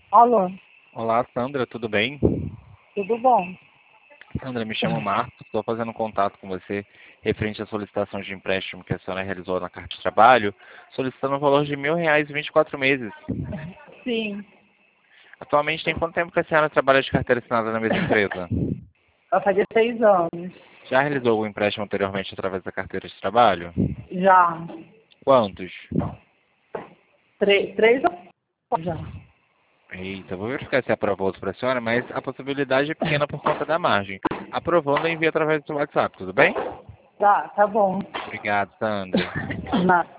Alô, Olá, Sandra, tudo bem? tudo bom? Sandra, me chamo Marcos, estou fazendo contato com você referente à solicitação de empréstimo que a senhora realizou na carta de trabalho, solicitando o valor de R$ 1.000 em 24 meses. Sim, Atualmente, tem quanto tempo que a senhora trabalha de carteira assinada na mesma empresa? vai fazer 6 anos. Já realizou algum empréstimo anteriormente através da carteira de trabalho? Já. Quantos? Três anos já. Eita, vou verificar se aprovou outro para a senhora, mas a possibilidade é pequena por conta da margem. Aprovando, eu envio através do WhatsApp, tudo bem? Tá bom. Obrigado, Sandra. Nada.